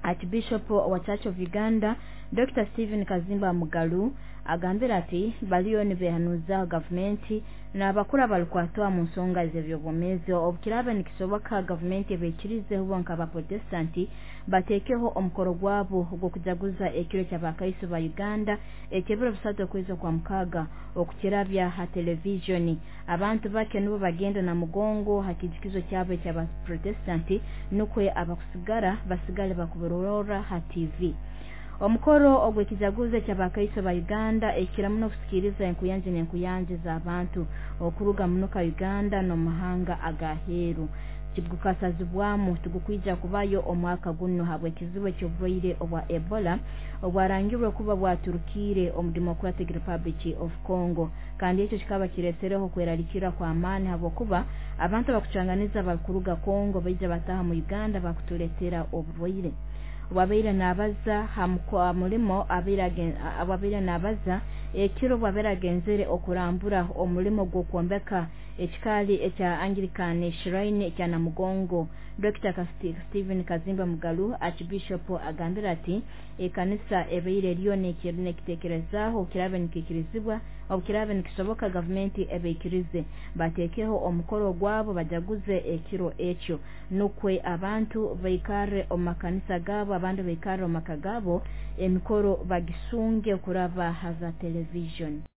Archbishop wa Church of Uganda Dr. Stephen Kazimba Mugalu agambira ati baliyo nibehanuza gavumenti n'abakula balukwatwa mu nsonga z'ebyobwomezi obukirabe nikisoboka gavumenti ebekirizeho bonka ba protestanti batekeho omukoro gwabo gw'okujaguza ekiro ky'abakristo ba Uganda ekibiro bisatu okwiza kwa mukaaga okukirabya ha televisioni abantu bake nibo bagenda na mugongo hakijikizo kyabo ky'aba protestanti nukwe abakusigara basigale bakubirora ha TV. Omukoro ogwekijaguze ky'abakristo ba Uganda ekiramu n'okusikiriza enkuyanje z'abantu okuruga munuka Uganda no mahanga agaheru kibukasazibwamu tugukwija kubayo omwaka guno habwe kizibu ky'obulwaire obwa Ebola obwarangirwe kuba bwaturukire omu Democratic Republic of Congo kandi ekyo kikaba kiresereho kweralikira kwa amani habwo kuba abantu bakucanganiza bakuruga Congo baija bataha mu Uganda bakutuletera obulwaire wabeira nabaza hamukwa mulimo ababira nabaza ekiro bwaberagenzere okurambura omulimo gw'okwombeka ekikali ekya Anglican Shrine ekya Namugongo. Dr. Stephen Kazimba Mugalu Archbishop agambira ati ekanisa ebeire lyo nekitekerezaho kirabe nikikirizibwa obukirabe nikisoboka gavumenti ebekirize batekeho omukoro gwabo bajaguze ekiro ekyo nukwe abantu baikare omakanisa gabo abandi baikare omakagabo emikoro bagisunge kuraba haza television.